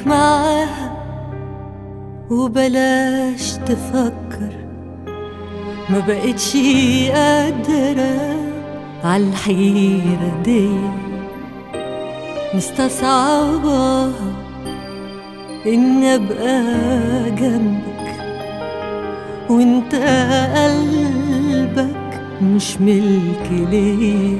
خليك معاها وبلاش تفكر، ما بقتش قادرة عالحيرة دي، مستصعبة إني أبقى جنبك وإنت قلبك مش ملك ليه.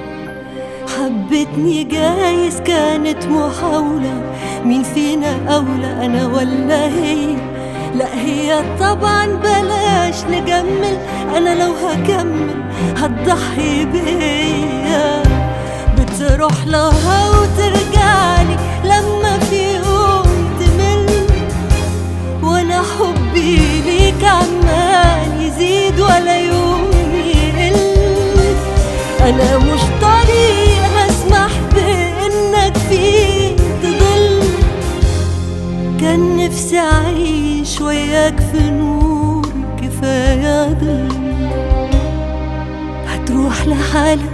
حبتني جايز كانت محاولة، مين فينا أولى أنا ولا هي؟ لا هي طبعا، بلاش نجمل، أنا لو هكمل هتضحي بيا. بتروح لها وترجعلي لما في يوم تمل، وانا حبي ليك عمال يزيد ولا يوم يقل. انا مش طريق اسمح بانك فيه تضل، كان نفسي اعيش وياك في نور كفاية ضل. هتروح لحالك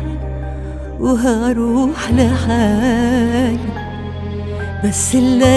وهروح لحالي، بس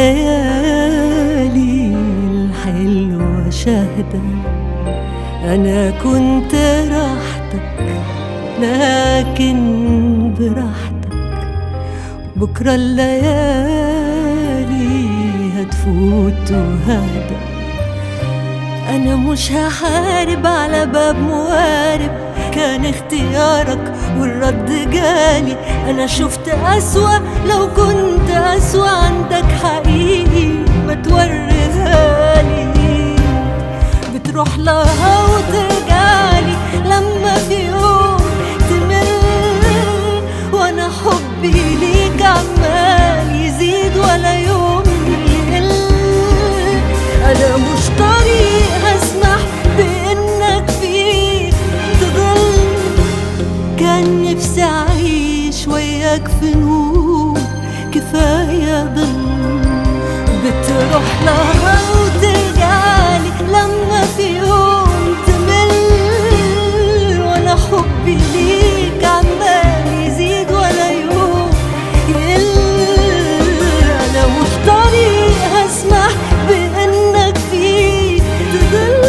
الليالي الحلوة شاهدة أنا كنت راحتك، لكن براحتك بكرة الليالي هتفوت وهدى. أنا مش هحارب على باب موارب، كان اختيارك والرد جالي. أنا شفت أسوأ، لو كنت أسوأ عندك حقيقي ما توريهالي. بتروح لها وترجعلي لما في يوم تمل، وأنا حبي ليك عمال يزيد ولا يوم يقل. أنا مش طريق هسمح بإنك فيه تضل، كان نفسي أعيش وياك في نور كفاية ضل. بتروح لها وترجعلي لما في يوم تمل، وأنا حبي ليك عمال يزيد ولا يوم يقل. أنا مش طريق هسمح بإنك فيه تضل،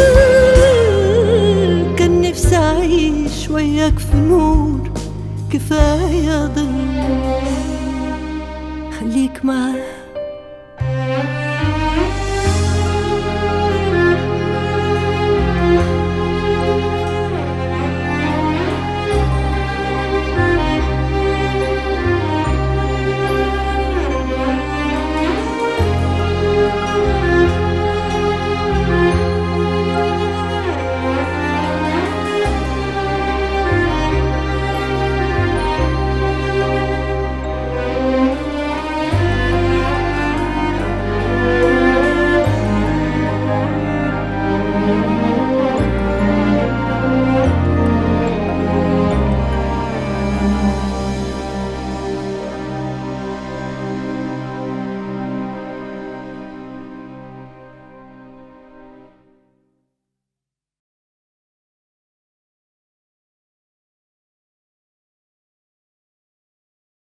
كان نفسي أعيش وياك في نور كفاية ضل. خليك معايا